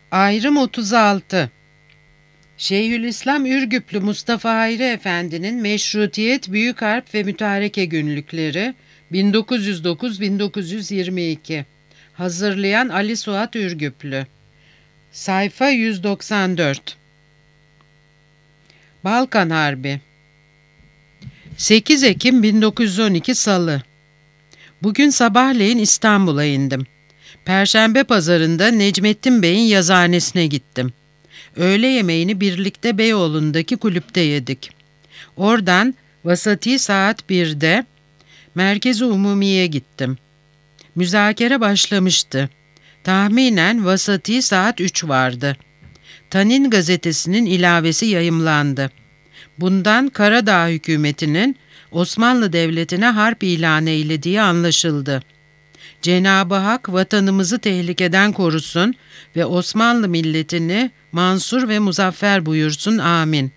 Ayrım 36. Şeyhülislam Ürgüplü Mustafa Hayri Efendi'nin Meşrutiyet Büyük Harp ve Mütareke Günlükleri 1909-1922. Hazırlayan Ali Suat Ürgüplü. Sayfa 194. Balkan Harbi 8 Ekim 1912 Salı. Bugün sabahleyin İstanbul'a indim. Perşembe pazarında Necmettin Bey'in yazıhanesine gittim. Öğle yemeğini birlikte Beyoğlu'ndaki kulüpte yedik. Oradan vasati saat 1'de Merkez-i Umumi'ye gittim. Müzakere başlamıştı. Tahminen vasati saat 3 vardı. Tanin gazetesinin ilavesi yayımlandı. Bundan Karadağ hükümetinin Osmanlı Devleti'ne harp ilan eylediği anlaşıldı. Cenab-ı Hak vatanımızı tehlikeden korusun ve Osmanlı milletini mansur ve muzaffer buyursun. Amin.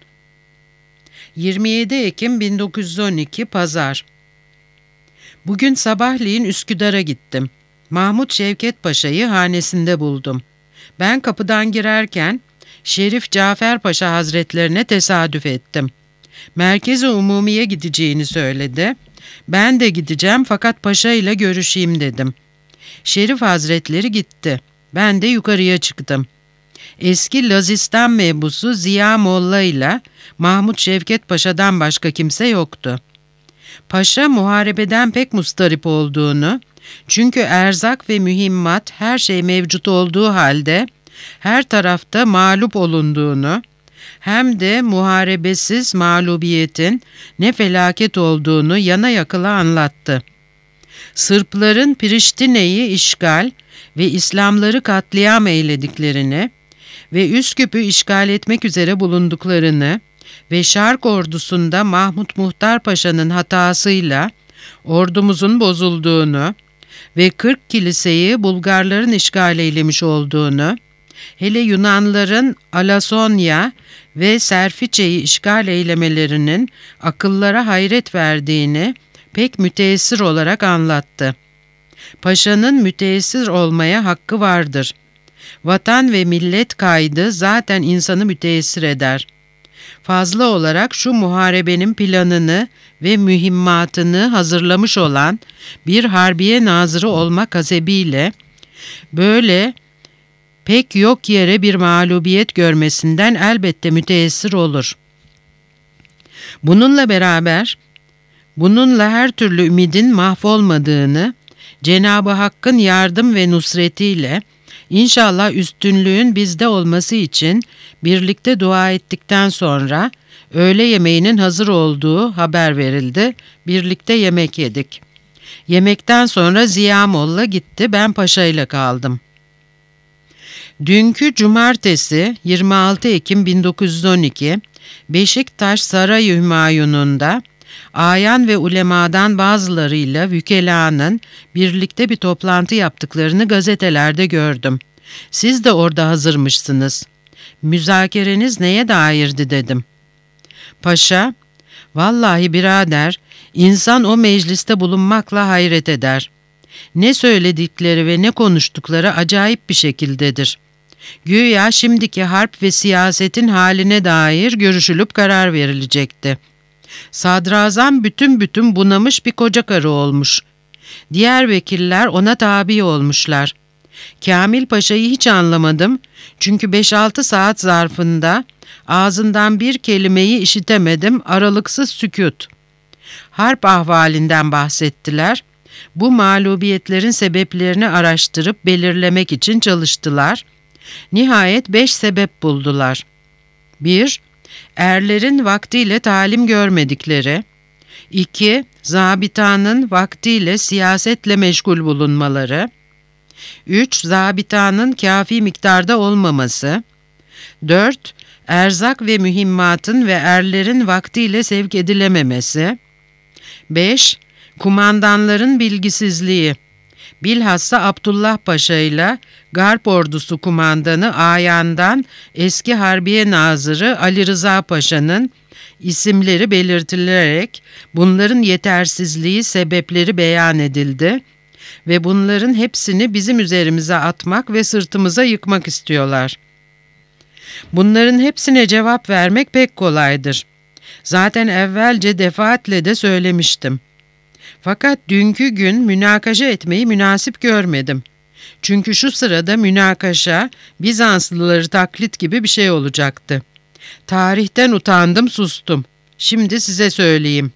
27 Ekim 1912 Pazar. Bugün sabahleyin Üsküdar'a gittim. Mahmut Şevket Paşa'yı hanesinde buldum. Ben kapıdan girerken Şerif Cafer Paşa Hazretlerine tesadüf ettim. Merkez-i Umumi'ye gideceğini söyledi. Ben de gideceğim fakat Paşa ile görüşeyim dedim. Şerif Hazretleri gitti. Ben de yukarıya çıktım. Eski Lazistan mebusu Ziya Molla ile Mahmut Şevket Paşa'dan başka kimse yoktu. Paşa muharebeden pek mustarip olduğunu, çünkü erzak ve mühimmat her şey mevcut olduğu halde her tarafta mağlup olunduğunu, hem de muharebesiz mağlubiyetin ne felaket olduğunu yana yakıla anlattı. Sırpların Priştine'yi işgal ve İslamları katliam eylediklerini ve Üsküp'ü işgal etmek üzere bulunduklarını ve Şark ordusunda Mahmut Muhtar Paşa'nın hatasıyla ordumuzun bozulduğunu ve 40 kiliseyi Bulgarların işgal eylemiş olduğunu, hele Yunanların Alasonya ve Serfiçe'yi işgal eylemelerinin akıllara hayret verdiğini pek müteessir olarak anlattı. Paşa'nın müteessir olmaya hakkı vardır. Vatan ve millet kaydı zaten insanı müteessir eder. Fazla olarak şu muharebenin planını ve mühimmatını hazırlamış olan bir harbiye nazırı olmak hasebiyle böyle pek yok yere bir mağlubiyet görmesinden elbette müteessir olur. Bununla beraber, bununla her türlü ümidin mahvolmadığını, Cenab-ı Hakk'ın yardım ve nusretiyle İnşallah üstünlüğün bizde olması için birlikte dua ettikten sonra öğle yemeğinin hazır olduğu haber verildi. Birlikte yemek yedik. Yemekten sonra Ziya Molla gitti, ben Paşa ile kaldım. Dünkü cumartesi 26 Ekim 1912 Beşiktaş Saray-ı Hümayun'unda ayan ve ulemadan bazılarıyla vükelanın birlikte bir toplantı yaptıklarını gazetelerde gördüm. Siz de orada hazırmışsınız. Müzakereniz neye dairdi dedim. Paşa, vallahi birader, insan o mecliste bulunmakla hayret eder. Ne söyledikleri ve ne konuştukları acayip bir şekildedir. Güya şimdiki harp ve siyasetin haline dair görüşülüp karar verilecekti. Sadrazam bütün bunamış bir koca karı olmuş. Diğer vekiller ona tabi olmuşlar. Kamil Paşa'yı hiç anlamadım, çünkü 5-6 saat zarfında ağzından bir kelimeyi işitemedim, aralıksız sükût. Harp ahvalinden bahsettiler. Bu mağlubiyetlerin sebeplerini araştırıp belirlemek için çalıştılar. Nihayet 5 sebep buldular. 1- Erlerin vaktiyle talim görmedikleri. 2- Zabitanın vaktiyle siyasetle meşgul bulunmaları. 3- Zabitanın kafi miktarda olmaması. 4- Erzak ve mühimmatın ve erlerin vaktiyle sevk edilememesi. 5- Kumandanların bilgisizliği. Bilhassa Abdullah Paşa ile Garp Ordusu kumandanı Ayan'dan eski Harbiye Nazırı Ali Rıza Paşa'nın isimleri belirtilerek bunların yetersizliği sebepleri beyan edildi ve bunların hepsini bizim üzerimize atmak ve sırtımıza yıkmak istiyorlar. Bunların hepsine cevap vermek pek kolaydır. Zaten evvelce defaatle de söylemiştim. Fakat dünkü gün münakaşa etmeyi münasip görmedim. Çünkü şu sırada münakaşa Bizanslıları taklit gibi bir şey olacaktı. Tarihten utandım, sustum. Şimdi size söyleyeyim.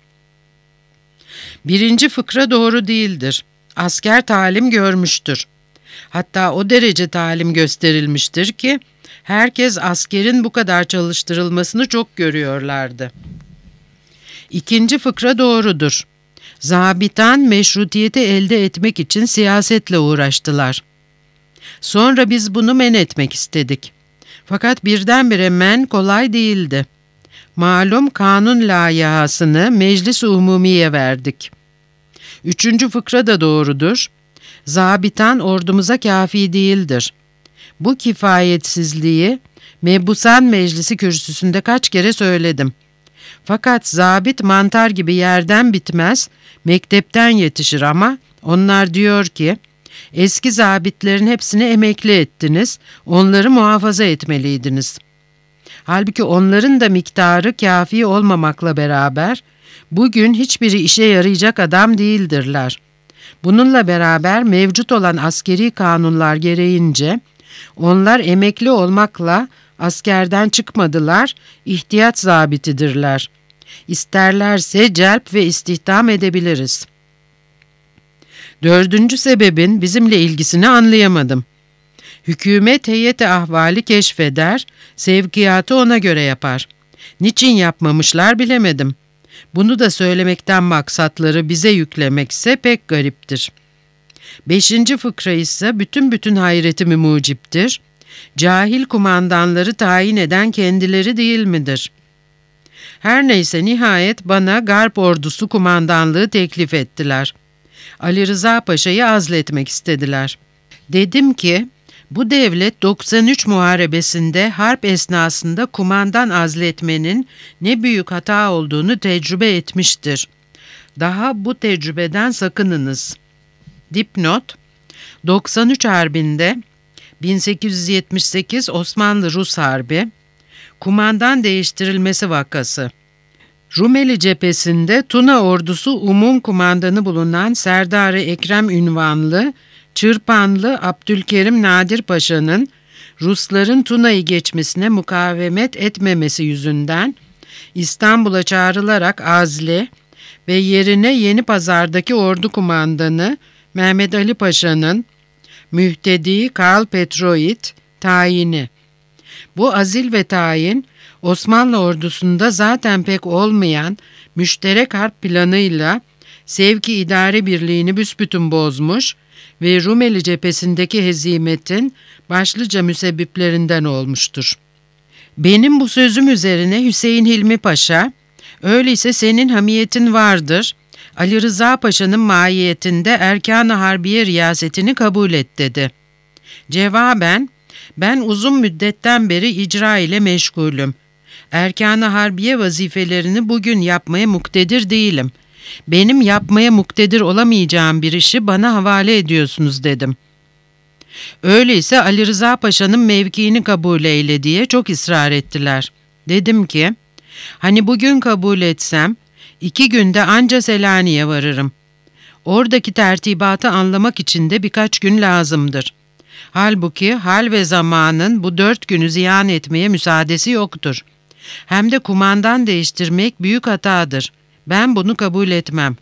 1. fıkra doğru değildir. Asker talim görmüştür. Hatta o derece talim gösterilmiştir ki herkes askerin bu kadar çalıştırılmasını çok görüyorlardı. 2. fıkra doğrudur. Zabitan meşrutiyeti elde etmek için siyasetle uğraştılar. Sonra biz bunu men etmek istedik. Fakat birdenbire men kolay değildi. Malum kanun layihasını Meclis-i Umumiye verdik. 3. fıkra da doğrudur. Zabitan ordumuza kafi değildir. Bu kifayetsizliği Mebusan Meclisi kürsüsünde kaç kere söyledim. Fakat zabit mantar gibi yerden bitmez, mektepten yetişir ama onlar diyor ki, eski zabitlerin hepsini emekli ettiniz, onları muhafaza etmeliydiniz. Halbuki onların da miktarı kafi olmamakla beraber, bugün hiçbiri işe yarayacak adam değildirler. Bununla beraber mevcut olan askeri kanunlar gereğince, onlar emekli olmakla askerden çıkmadılar, ihtiyat zabitidirler. İsterlerse celp ve istihdam edebiliriz. 4. sebebin bizimle ilgisini anlayamadım. Hükümet heyeti ahvali keşfeder, sevkiyatı ona göre yapar. Niçin yapmamışlar bilemedim. Bunu da söylemekten maksatları bize yüklemekse pek gariptir. 5. fıkra ise bütün hayretimi muciptir. Cahil kumandanları tayin eden kendileri değil midir? Her neyse nihayet bana Garp ordusu kumandanlığı teklif ettiler. Ali Rıza Paşa'yı azletmek istediler. Dedim ki bu devlet 93 muharebesinde harp esnasında kumandan azletmenin ne büyük hata olduğunu tecrübe etmiştir. Daha bu tecrübeden sakınınız. Dipnot: 93 Harbi'nde 1878 Osmanlı-Rus Harbi, kumandan değiştirilmesi vakası. Rumeli cephesinde Tuna ordusu umum kumandanı bulunan Serdar-ı Ekrem ünvanlı Çırpanlı Abdülkerim Nadir Paşa'nın Rusların Tuna'yı geçmesine mukavemet etmemesi yüzünden İstanbul'a çağrılarak azli ve yerine Yenipazar'daki ordu kumandanı Mehmet Ali Paşa'nın mühtedi Karl Petroid tayini. Bu azil ve tayin Osmanlı ordusunda zaten pek olmayan müşterek harp planıyla sevki idare birliğini büsbütün bozmuş ve Rumeli cephesindeki hezimetin başlıca müsebbiplerinden olmuştur. Benim bu sözüm üzerine Hüseyin Hilmi Paşa, öyleyse senin hamiyetin vardır, Ali Rıza Paşa'nın mahiyetinde Erkan-ı Harbiye riyasetini kabul et dedi. Cevaben, ben uzun müddetten beri icra ile meşgulüm. Erkan-ı Harbiye vazifelerini bugün yapmaya muktedir değilim. Benim yapmaya muktedir olamayacağım bir işi bana havale ediyorsunuz dedim. Öyleyse Ali Rıza Paşa'nın mevkiini kabul eyle diye çok ısrar ettiler. Dedim ki, hani bugün kabul etsem 2 günde anca Selanik'e varırım. Oradaki tertibatı anlamak için de birkaç gün lazımdır. Halbuki hal ve zamanın bu 4 günü ziyan etmeye müsaadesi yoktur. Hem de kumandan değiştirmek büyük hatadır. Ben bunu kabul etmem.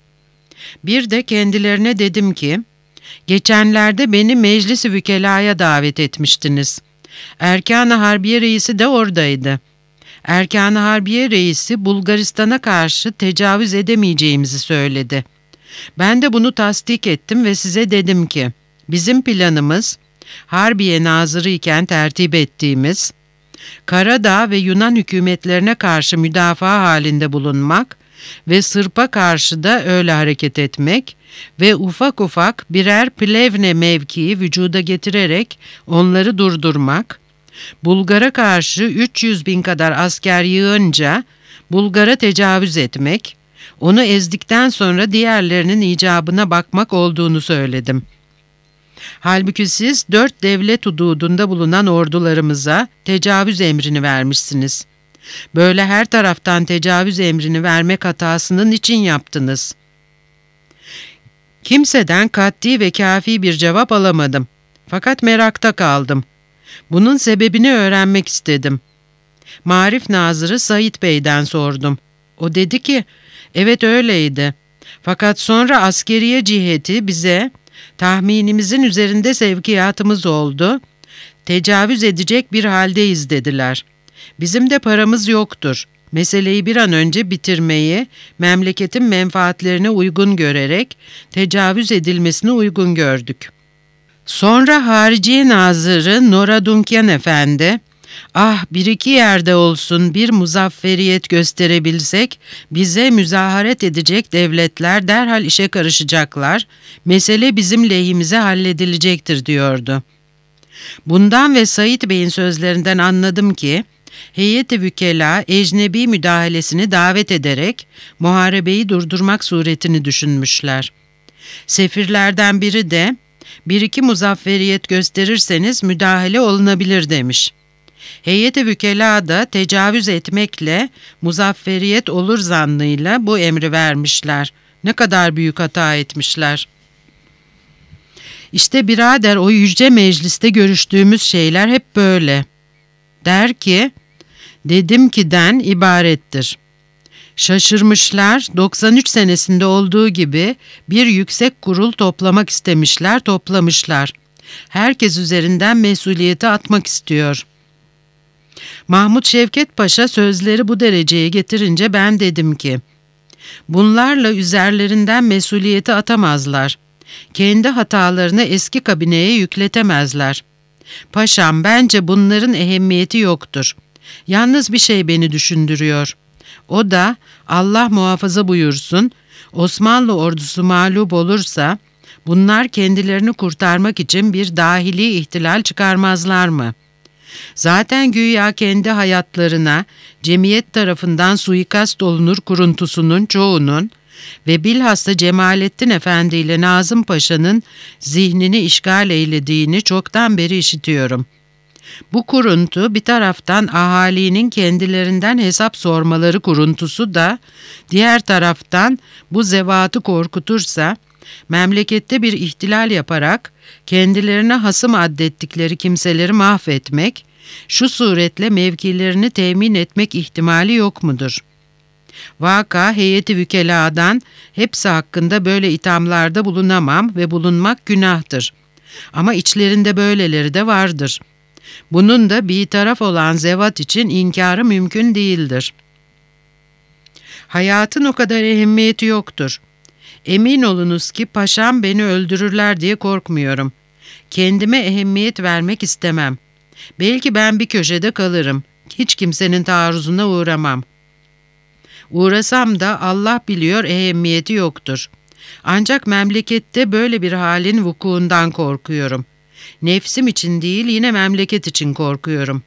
Bir de kendilerine dedim ki, geçenlerde beni Meclis-i Vükela'ya davet etmiştiniz. Erkan-ı Harbiye Reisi de oradaydı. Erkan-ı Harbiye Reisi Bulgaristan'a karşı tecavüz edemeyeceğimizi söyledi. Ben de bunu tasdik ettim ve size dedim ki, bizim planımız, Harbiye Nazırı iken tertip ettiğimiz, Karadağ ve Yunan hükümetlerine karşı müdafaa halinde bulunmak ve Sırp'a karşı da öyle hareket etmek ve ufak ufak birer Plevne mevkii vücuda getirerek onları durdurmak, Bulgar'a karşı 300.000 kadar asker yığınca Bulgar'a tecavüz etmek, Onu ezdikten sonra diğerlerinin icabına bakmak olduğunu söyledim. Halbuki siz 4 devlet hududunda bulunan ordularımıza tecavüz emrini vermişsiniz. Böyle her taraftan tecavüz emrini vermek hatasını niçin yaptınız? Kimseden kat'i ve kafi bir cevap alamadım. Fakat merakta kaldım. Bunun sebebini öğrenmek istedim. Marif Nazırı Said Bey'den sordum. O dedi ki, evet öyleydi. Fakat sonra askeriye ciheti bize, tahminimizin üzerinde sevkiyatımız oldu, tecavüz edecek bir haldeyiz dediler. Bizim de paramız yoktur. Meseleyi bir an önce bitirmeyi, memleketin menfaatlerine uygun görerek tecavüz edilmesini uygun gördük. Sonra Hariciye Nazırı Noradunkyan Efendi, ah bir iki yerde olsun bir muzafferiyet gösterebilsek, bize müzaharet edecek devletler derhal işe karışacaklar, mesele bizim lehimize halledilecektir diyordu. Bundan ve Said Bey'in sözlerinden anladım ki, heyet-i vükela ecnebi müdahalesini davet ederek muharebeyi durdurmak suretini düşünmüşler. Sefirlerden biri de, bir iki muzafferiyet gösterirseniz müdahale olunabilir demiş. Heyet-i vükela da tecavüz etmekle muzafferiyet olur zannıyla bu emri vermişler. Ne kadar büyük hata etmişler. İşte birader o yüce mecliste görüştüğümüz şeyler hep böyle. Der ki, dedim ki'den ibarettir. Şaşırmışlar, 93 senesinde olduğu gibi bir yüksek kurul toplamak istemişler, toplamışlar. Herkes üzerinden mesuliyeti atmak istiyor. Mahmud Şevket Paşa sözleri bu dereceye getirince ben dedim ki, bunlarla üzerlerinden mesuliyeti atamazlar. Kendi hatalarını eski kabineye yükletemezler. Paşam, bence bunların ehemmiyeti yoktur. Yalnız bir şey beni düşündürüyor. O da Allah muhafaza buyursun, Osmanlı ordusu mağlup olursa bunlar kendilerini kurtarmak için bir dahili ihtilal çıkarmazlar mı? Zaten güya kendi hayatlarına cemiyet tarafından suikast olunur kuruntusunun çoğunun ve bilhassa Cemalettin Efendi ile Nazım Paşa'nın zihnini işgal eylediğini çoktan beri işitiyorum. Bu kuruntu bir taraftan ahalinin kendilerinden hesap sormaları kuruntusu da diğer taraftan bu zevatı korkutursa memlekette bir ihtilal yaparak kendilerine hasım addettikleri kimseleri mahvetmek, şu suretle mevkilerini temin etmek ihtimali yok mudur? Vaka heyeti vükeladan hepsi hakkında böyle ithamlarda bulunamam ve bulunmak günahtır. Ama içlerinde böyleleri de vardır. Bunun da bir taraf olan zevat için inkarı mümkün değildir. Hayatın o kadar ehemmiyeti yoktur. Emin olunuz ki paşam beni öldürürler diye korkmuyorum. Kendime ehemmiyet vermek istemem. Belki ben bir köşede kalırım. Hiç kimsenin taarruzuna uğramam. Uğrasam da Allah biliyor ehemmiyeti yoktur. Ancak memlekette böyle bir halin vukuundan korkuyorum. Nefsim için değil, yine memleket için korkuyorum.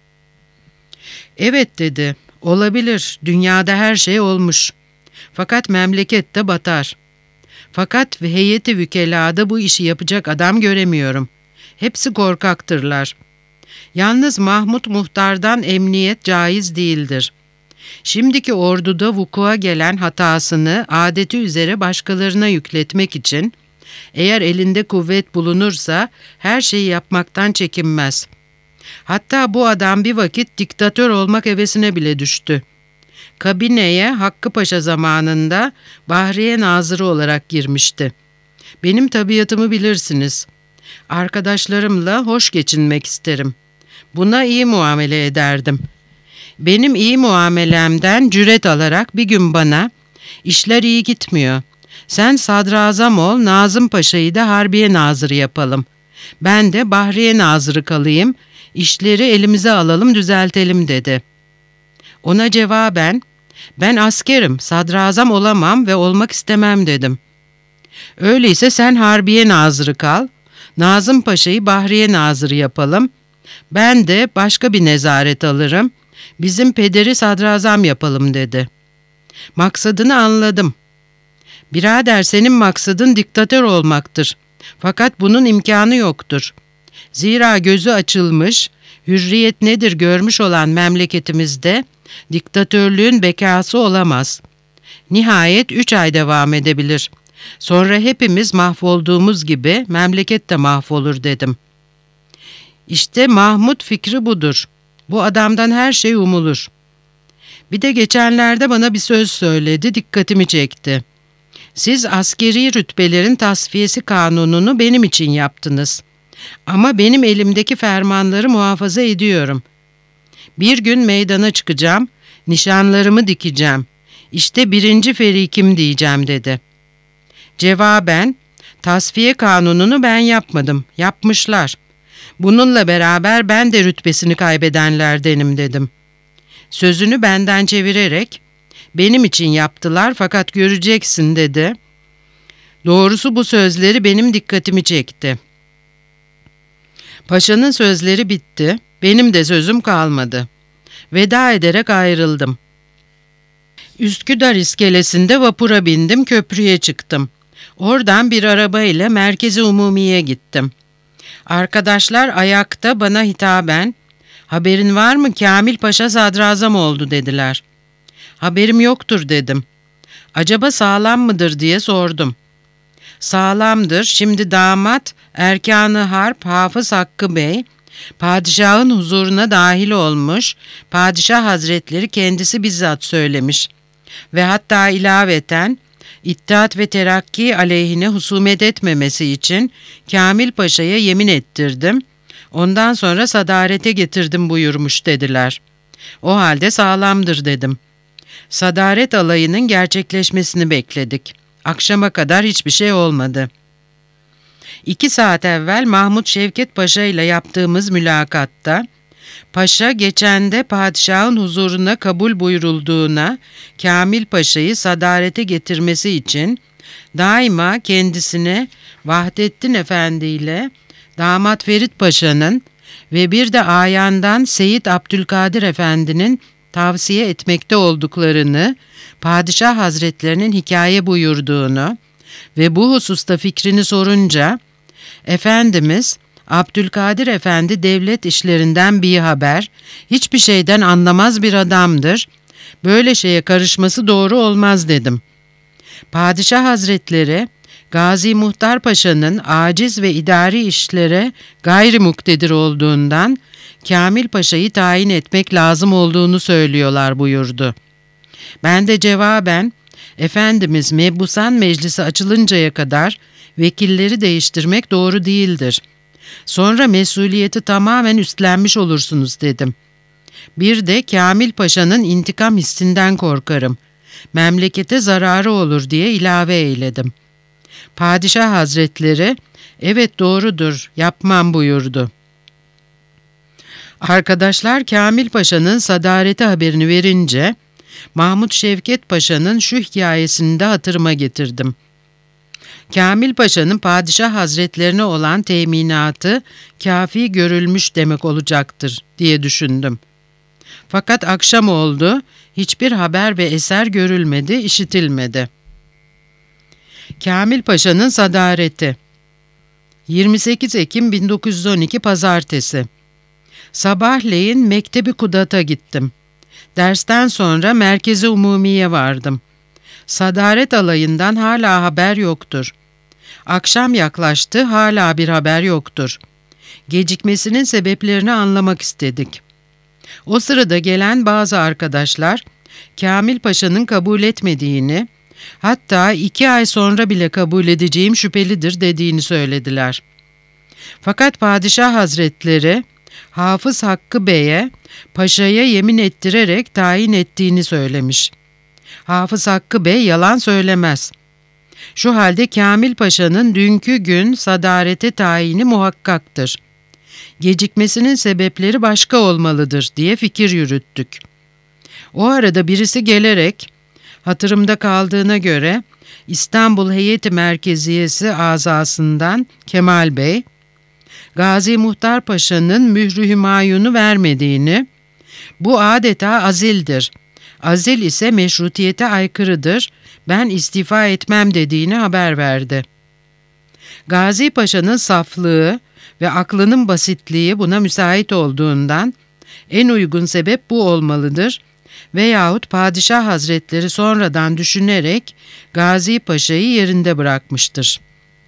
Evet dedi, olabilir, dünyada her şey olmuş. Fakat memlekette batar. Fakat heyeti vükelada bu işi yapacak adam göremiyorum. Hepsi korkaktırlar. Yalnız Mahmud Muhtar'dan emniyet caiz değildir. Şimdiki orduda vukua gelen hatasını adeti üzere başkalarına yükletmek için, eğer elinde kuvvet bulunursa her şeyi yapmaktan çekinmez. Hatta bu adam bir vakit diktatör olmak hevesine bile düştü. Kabineye Hakkı Paşa zamanında Bahriye Nazırı olarak girmişti. Benim tabiatımı bilirsiniz. Arkadaşlarımla hoş geçinmek isterim. Buna iyi muamele ederdim. Benim iyi muamelemden cüret alarak bir gün bana, işler iyi gitmiyor. Sen sadrazam ol, Nazım Paşa'yı da Harbiye Nazırı yapalım. Ben de Bahriye Nazırı kalayım, işleri elimize alalım, düzeltelim dedi. Ona cevaben, ben askerim, sadrazam olamam ve olmak istemem dedim. Öyleyse sen Harbiye Nazırı kal, Nazım Paşa'yı Bahriye Nazırı yapalım. Ben de başka bir nezaret alırım, bizim pederi sadrazam yapalım dedi. Maksadını anladım. Birader, senin maksadın diktatör olmaktır. Fakat bunun imkanı yoktur. Zira gözü açılmış, hürriyet nedir görmüş olan memleketimizde diktatörlüğün bekası olamaz. Nihayet 3 ay devam edebilir. Sonra hepimiz mahvolduğumuz gibi memleket de mahvolur dedim. İşte Mahmut fikri budur. Bu adamdan her şey umulur. Bir de geçenlerde bana bir söz söyledi, dikkatimi çekti. Siz askeri rütbelerin tasfiyesi kanununu benim için yaptınız. Ama benim elimdeki fermanları muhafaza ediyorum. Bir gün meydana çıkacağım, nişanlarımı dikeceğim. İşte 1. ferikim diyeceğim dedi. Cevaben, tasfiye kanununu ben yapmadım, yapmışlar. Bununla beraber ben de rütbesini kaybedenlerdenim dedim. Sözünü benden çevirerek, benim için yaptılar fakat göreceksin dedi. Doğrusu bu sözleri benim dikkatimi çekti. Paşanın sözleri bitti, benim de sözüm kalmadı. Veda ederek ayrıldım. Üsküdar iskelesinde vapura bindim, köprüye çıktım. Oradan bir araba ile Merkez-i Umumi'ye gittim. Arkadaşlar ayakta bana hitaben, "Haberin var mı, Kamil Paşa sadrazam oldu" dediler. "Haberim yoktur" dedim. "Acaba sağlam mıdır?" diye sordum. "Sağlamdır. Şimdi damat Erkan-ı Harp Hafız Hakkı Bey, padişahın huzuruna dahil olmuş, padişah hazretleri kendisi bizzat söylemiş ve hatta ilaveten İttihat ve Terakki aleyhine husumet etmemesi için Kamil Paşa'ya yemin ettirdim. Ondan sonra sadarete getirdim buyurmuş" dediler. "O halde sağlamdır" dedim. Sadaret alayının gerçekleşmesini bekledik. Akşama kadar hiçbir şey olmadı. 2 saat evvel Mahmut Şevket Paşa ile yaptığımız mülakatta, Paşa geçen de padişahın huzuruna kabul buyurulduğuna Kamil Paşa'yı sadarete getirmesi için daima kendisine Vahdettin Efendi ile damat Ferit Paşa'nın ve bir de ayandan Seyit Abdülkadir Efendi'nin tavsiye etmekte olduklarını, padişah hazretlerinin hikaye buyurduğunu ve bu hususta fikrini sorunca, Efendimiz, "Abdülkadir Efendi devlet işlerinden bir haber, hiçbir şeyden anlamaz bir adamdır. Böyle şeye karışması doğru olmaz" dedim. Padişah Hazretleri, Gazi Muhtar Paşa'nın aciz ve idari işlere gayri muktedir olduğundan Kamil Paşa'yı tayin etmek lazım olduğunu söylüyorlar buyurdu. Ben de cevaben, "Efendimiz mebusan meclisi açılıncaya kadar vekilleri değiştirmek doğru değildir. Sonra mesuliyeti tamamen üstlenmiş olursunuz" dedim. "Bir de Kamil Paşa'nın intikam hissinden korkarım. Memlekete zararı olur" diye ilave eyledim. Padişah Hazretleri, "Evet doğrudur, yapmam" buyurdu. Arkadaşlar Kamil Paşa'nın sadareti haberini verince, Mahmut Şevket Paşa'nın şu hikayesini de hatırıma getirdim. Kamil Paşa'nın padişah hazretlerine olan teminatı kafi görülmüş demek olacaktır diye düşündüm. Fakat akşam oldu, hiçbir haber ve eser görülmedi, işitilmedi. Kamil Paşa'nın sadareti 28 Ekim 1912 Pazartesi. Sabahleyin Mektebi Kudat'a gittim. Dersten sonra Merkez-i Umumi'ye vardım. Sadaret alayından hala haber yoktur. Akşam yaklaştı, hala bir haber yoktur. Gecikmesinin sebeplerini anlamak istedik. O sırada gelen bazı arkadaşlar, Kamil Paşa'nın kabul etmediğini, hatta 2 ay sonra bile kabul edeceğim şüphelidir dediğini söylediler. Fakat Padişah Hazretleri, Hafız Hakkı Bey'e Paşa'ya yemin ettirerek tayin ettiğini söylemiş. Hafız Hakkı Bey yalan söylemez. Şu halde Kamil Paşa'nın dünkü gün sadarete tayini muhakkaktır. Gecikmesinin sebepleri başka olmalıdır diye fikir yürüttük. O arada birisi gelerek, hatırımda kaldığına göre İstanbul Heyeti Merkeziyesi azasından Kemal Bey, Gazi Muhtar Paşa'nın mührü hümayunu vermediğini, bu adeta azildir, Azil ise meşrutiyete aykırıdır, ben istifa etmem dediğini haber verdi. Gazi Paşa'nın saflığı ve aklının basitliği buna müsait olduğundan en uygun sebep bu olmalıdır veyahut Padişah Hazretleri sonradan düşünerek Gazi Paşa'yı yerinde bırakmıştır.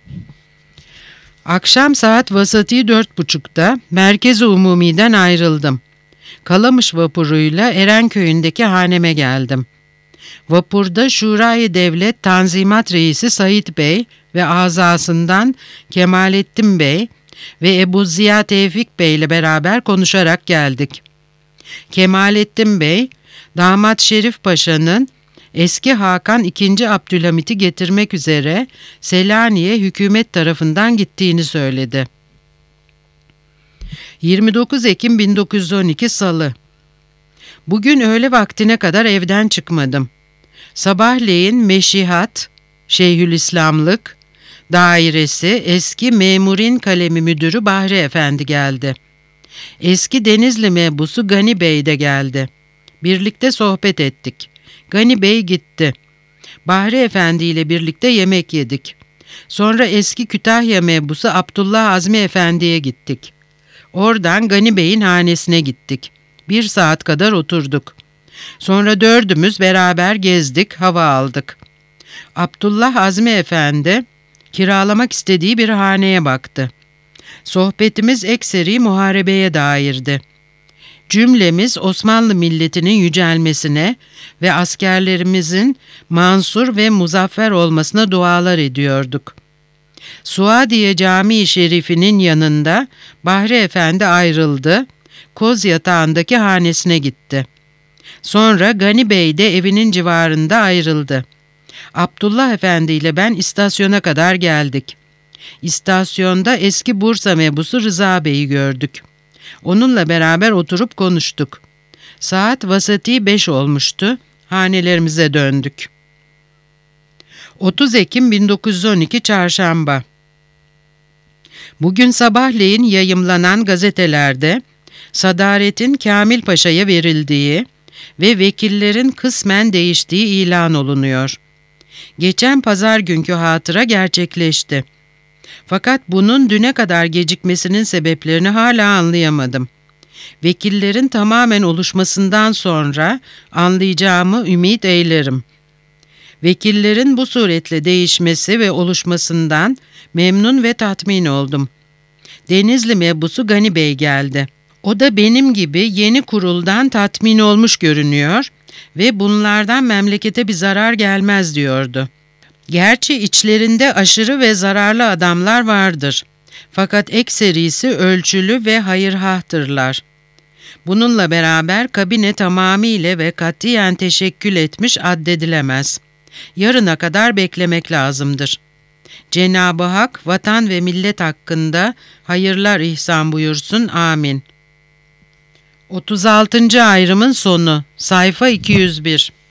Akşam saat vasati 4.30'da Merkez-i Umumi'den ayrıldım. Kalamış vapuruyla Erenköy'ündeki haneme geldim. Vapurda Şurayı Devlet Tanzimat Reisi Said Bey ve azasından Kemalettin Bey ve Ebu Ziya Tevfik Bey ile beraber konuşarak geldik. Kemalettin Bey, Damat Şerif Paşa'nın eski Hakan II. Abdülhamit'i getirmek üzere Selanik'e hükümet tarafından gittiğini söyledi. 29 Ekim 1912 Salı. Bugün öğle vaktine kadar evden çıkmadım. Sabahleyin Meşihat, Şeyhülislamlık dairesi eski Memurin Kalemi Müdürü Bahri Efendi geldi. Eski Denizli mebusu Gani Bey de geldi. Birlikte sohbet ettik. Gani Bey gitti. Bahri Efendi ile birlikte yemek yedik. Sonra eski Kütahya mebusu Abdullah Azmi Efendi'ye gittik. Oradan Gani Bey'in hanesine gittik. 1 saat kadar oturduk. Sonra dördümüz beraber gezdik, hava aldık. Abdullah Azmi Efendi kiralamak istediği bir haneye baktı. Sohbetimiz ekseri muharebeye dairdi. Cümlemiz Osmanlı milletinin yücelmesine ve askerlerimizin mansur ve muzaffer olmasına dualar ediyorduk. Suadiye Camii Şerifi'nin yanında Bahri Efendi ayrıldı, koz yatağındaki hanesine gitti. Sonra Gani Bey de evinin civarında ayrıldı. Abdullah Efendi ile ben istasyona kadar geldik. İstasyonda eski Bursa mebusu Rıza Bey'i gördük. Onunla beraber oturup konuştuk. Saat vasati 5 olmuştu. Hanelerimize döndük. 30 Ekim 1912 Çarşamba. Bugün sabahleyin yayımlanan gazetelerde sadaretin Kamil Paşa'ya verildiği ve vekillerin kısmen değiştiği ilan olunuyor. Geçen pazar günkü hatıra gerçekleşti. Fakat bunun düne kadar gecikmesinin sebeplerini hala anlayamadım. Vekillerin tamamen oluşmasından sonra anlayacağımı ümit eylerim. Vekillerin bu suretle değişmesi ve oluşmasından memnun ve tatmin oldum. Denizli mebusu Gani Bey geldi. O da benim gibi yeni kuruldan tatmin olmuş görünüyor ve bunlardan memlekete bir zarar gelmez diyordu. Gerçi içlerinde aşırı ve zararlı adamlar vardır. Fakat ekserisi ölçülü ve hayırhahtırlar. Bununla beraber kabine tamamiyle ve katiyen teşekkül etmiş addedilemez. Yarına kadar beklemek lazımdır. Cenab-ı Hak vatan ve millet hakkında hayırlar ihsan buyursun. Amin. 36. ayrımın sonu. Sayfa 201.